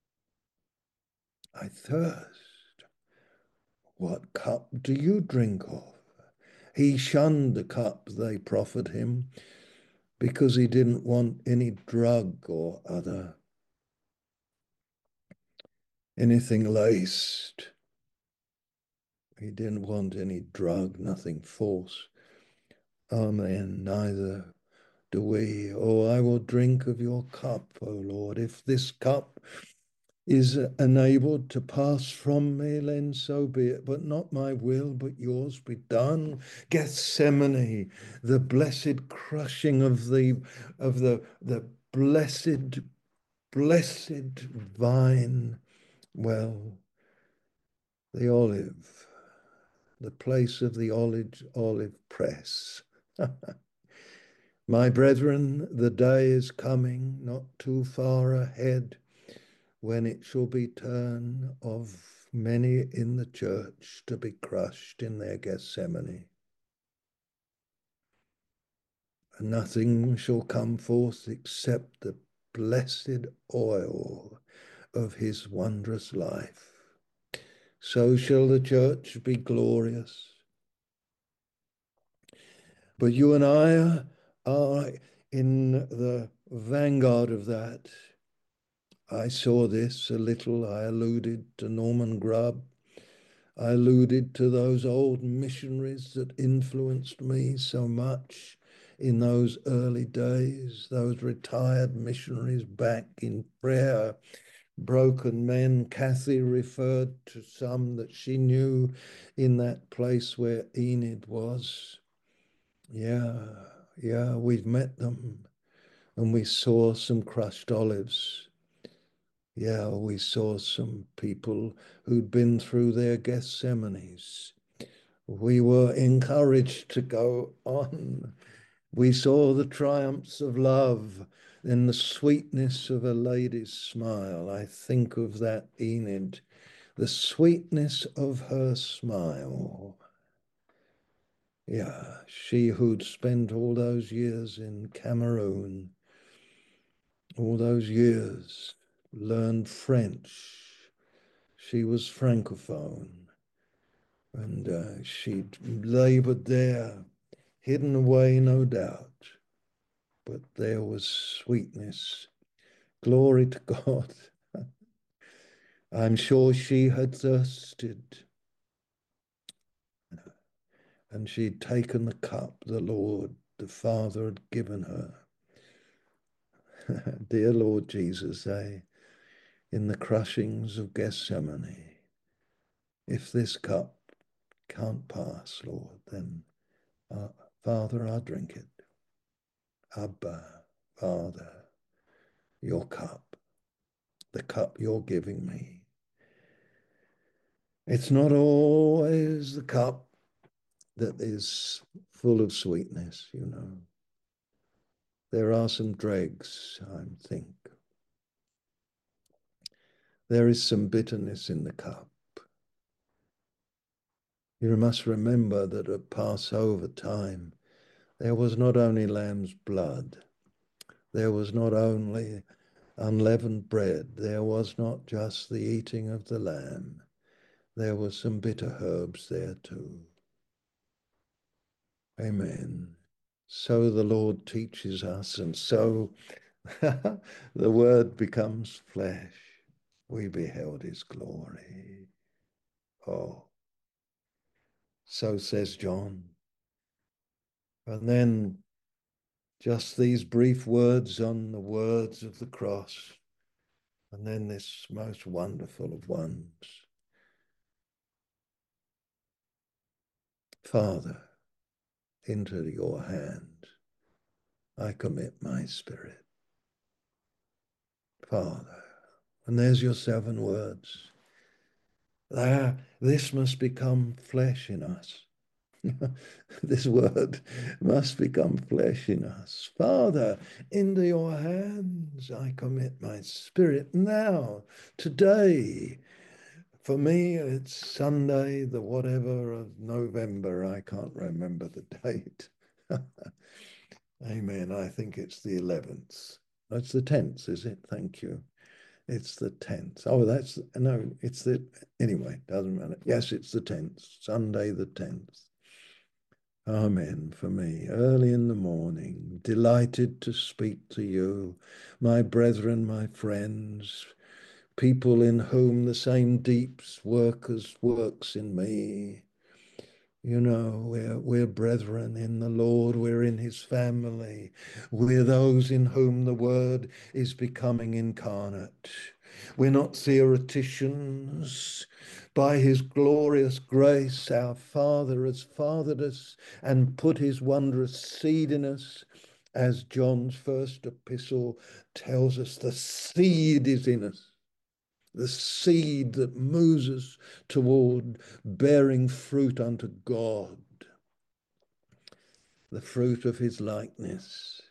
I thirst. What cup do you drink of? He shunned the cup they proffered him because he didn't want any drug or other, anything laced. He didn't want any drug, nothing false. Amen. Neither do we. Oh, I will drink of your cup, O Lord. If this cup is enabled to pass from me, then so be it. But not my will, but yours be done. Gethsemane, the blessed crushing of the of the the blessed, blessed vine. Well, the olive, the place of the olive olive press. My brethren, the day is coming, not too far ahead, when it shall be turn of many in the church to be crushed in their Gethsemane. Nothing shall come forth except the blessed oil of his wondrous life. So shall the church be glorious. But you and I are in the vanguard of that. I saw this a little. I alluded to Norman Grubb. I alluded to those old missionaries that influenced me so much in those early days, those retired missionaries back in prayer, broken men. Kathy referred to some that she knew in that place where Enid was. Yeah, yeah, we've met them and we saw some crushed olives. Yeah, we saw some people who'd been through their Gethsemanes. We were encouraged to go on. We saw the triumphs of love in the sweetness of a lady's smile. I think of that Enid, the sweetness of her smile. Yeah, she who'd spent all those years in Cameroon, all those years, learned French. She was Francophone, and uh, she'd labored there, hidden away, no doubt, but there was sweetness. Glory to God. I'm sure she had thirsted, and she'd taken the cup the Lord, the Father, had given her. Dear Lord Jesus, eh? In the crushings of Gethsemane, if this cup can't pass, Lord, then, uh, Father, I'll drink it. Abba, Father, your cup, the cup you're giving me. It's not always the cup that is full of sweetness, you know. There are some dregs, I think. There is some bitterness in the cup. You must remember that at Passover time, there was not only lamb's blood, there was not only unleavened bread, there was not just the eating of the lamb, there were some bitter herbs there too. Amen. So the Lord teaches us, and so the word becomes flesh. We beheld his glory. Oh, so says John. And then just these brief words on the words of the cross, and then this most wonderful of ones. Father, into your hand I commit my spirit. Father, and there's your seven words. Ah, this must become flesh in us. This word must become flesh in us. Father, into your hands I commit my spirit now, today. For me, it's Sunday, the whatever of November. I can't remember the date. Amen. I think it's the eleventh. It's the tenth, is it? Thank you. It's the tenth. Oh, that's, no, it's the, anyway, doesn't matter. Yes, it's the tenth, Sunday the tenth. Amen for me, early in the morning, delighted to speak to you, my brethren, my friends, people in whom the same deeps work as works in me. You know, we're, we're brethren in the Lord, we're in his family, we're those in whom the word is becoming incarnate. We're not theoreticians. By his glorious grace, our Father has fathered us and put his wondrous seed in us. As John's first epistle tells us, the seed is in us. The seed that moves us toward bearing fruit unto God, the fruit of his likeness.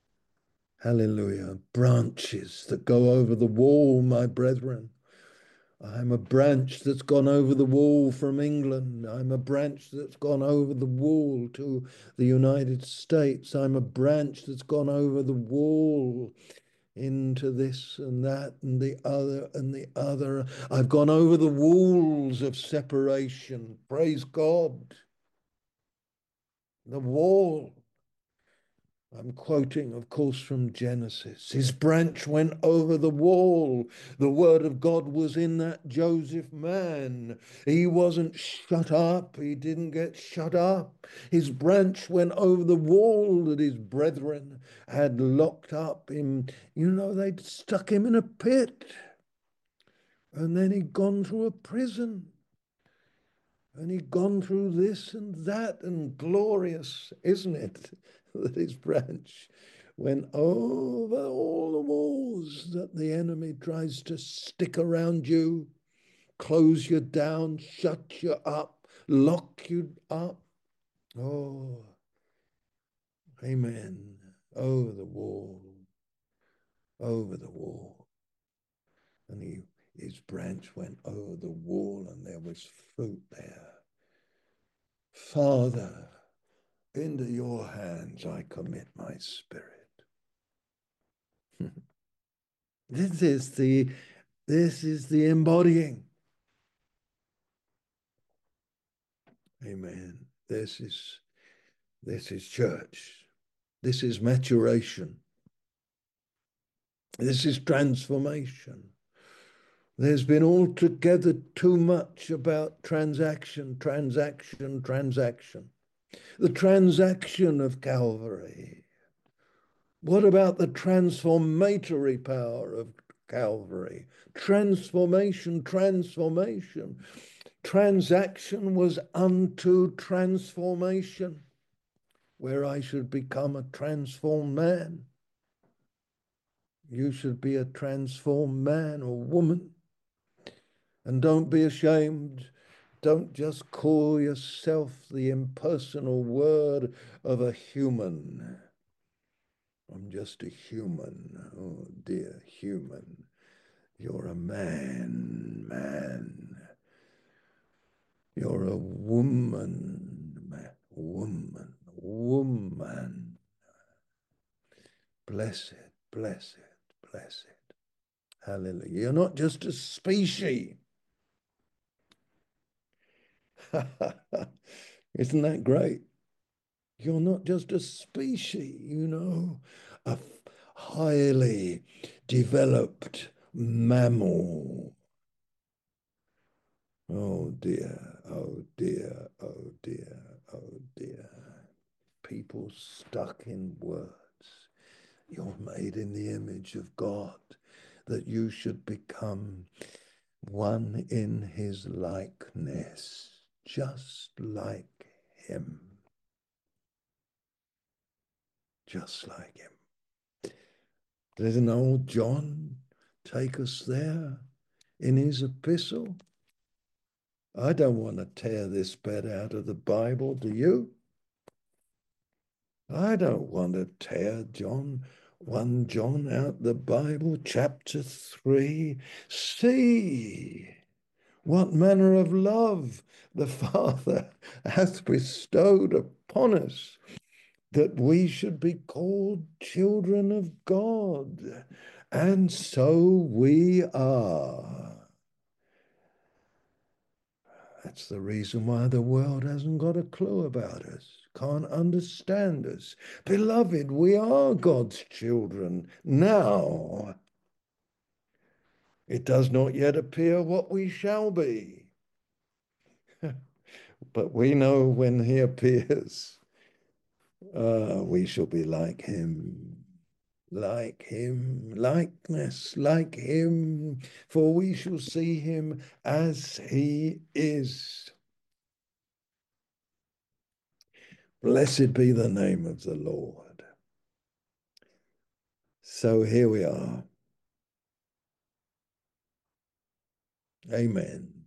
Hallelujah. Branches that go over the wall, my brethren. I'm a branch that's gone over the wall from England. I'm a branch that's gone over the wall to the United States. I'm a branch that's gone over the wall into this and that and the other and the other. I've gone over the walls of separation. Praise God. The wall. I'm quoting, of course, from Genesis. His branch went over the wall. The word of God was in that Joseph man. He wasn't shut up. He didn't get shut up. His branch went over the wall that his brethren had locked up him. You know, they'd stuck him in a pit. And then he'd gone through a prison. And he'd gone through this and that, and glorious, isn't it, that his branch went over all the walls that the enemy tries to stick around you, close you down, shut you up, lock you up. Oh, amen. Over the wall, over the wall. And he, his branch went over the wall, and there was fruit there. Father, into your hands I commit my spirit. This is the this is the embodying. Amen. This is this is church. This is maturation. This is transformation. There's been altogether too much about transaction, transaction, transaction. The transaction of Calvary. What about the transformatory power of Calvary? Transformation, transformation. Transaction was unto transformation, where I should become a transformed man. You should be a transformed man or woman. And don't be ashamed. Don't just call yourself the impersonal word of a human. I'm just a human. Oh dear, human. You're a man, man. You're a woman, man, woman, woman. Blessed, blessed, blessed. Hallelujah. You're not just a species. Isn't that great? You're not just a species, you know, a highly developed mammal. Oh dear, oh dear, oh dear, oh dear. People stuck in words. You're made in the image of God, that you should become one in his likeness, just like him, just like him. Doesn't old John take us there in his epistle? I don't want to tear this bit out of the Bible, do you? I don't want to tear John, First John out the Bible, chapter three. See what manner of love the Father hath bestowed upon us, that we should be called children of God. And so we are. That's the reason why the world hasn't got a clue about us, can't understand us. Beloved, we are God's children now. It does not yet appear what we shall be, but we know when he appears, uh, we shall be like him, like him, likeness, like him, for we shall see him as he is. Blessed be the name of the Lord. So here we are. Amen.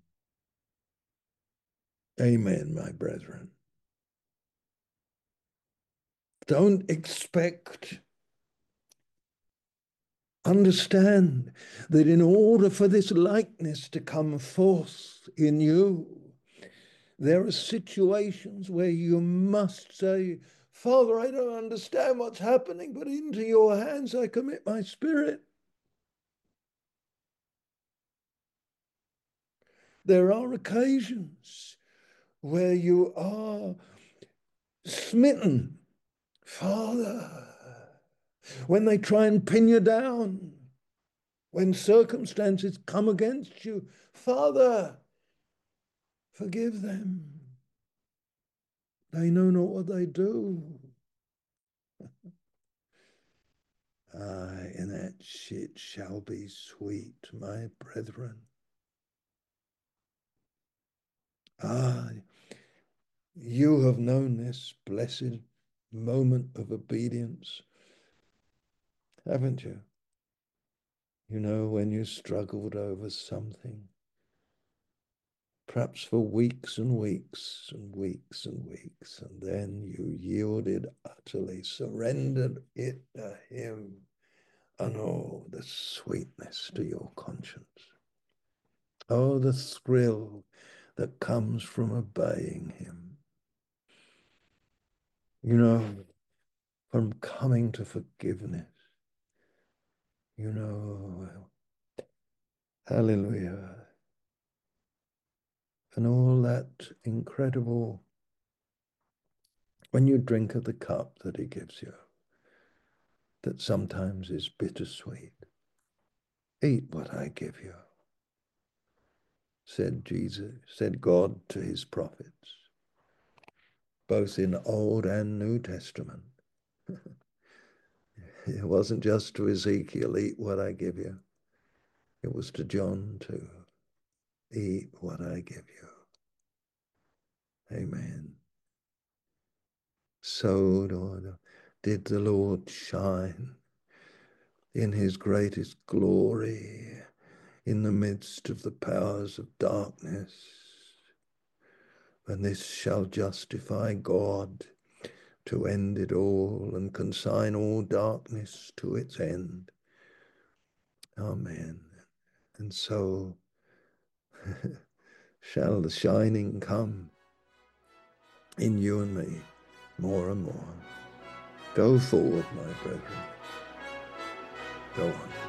Amen, my brethren. Don't expect Understand that in order for this likeness to come forth in you, there are situations where you must say, Father, I don't understand what's happening, but into your hands I commit my spirit. There are occasions where you are smitten. Father, when they try and pin you down, when circumstances come against you, Father, forgive them. They know not what they do. Aye, and that shit shall be sweet, my brethren. Ah, you have known this blessed moment of obedience, haven't you? You know, when you struggled over something, perhaps for weeks and weeks and weeks and weeks, and then you yielded utterly, surrendered it to him, and oh, the sweetness to your conscience. Oh, the thrill that comes from obeying him. You know, from coming to forgiveness. You know, hallelujah. And all that incredible, when you drink of the cup that he gives you, that sometimes is bittersweet. Eat what I give you, said Jesus, said God to his prophets, both in Old and New Testament. It wasn't just to Ezekiel, eat what I give you. It was to John too. Eat what I give you. Amen. So did the Lord shine in his greatest glory in the midst of the powers of darkness. And this shall justify God to end it all and consign all darkness to its end. Amen. And so shall the shining come in you and me more and more. Go forward, my brethren. Go on.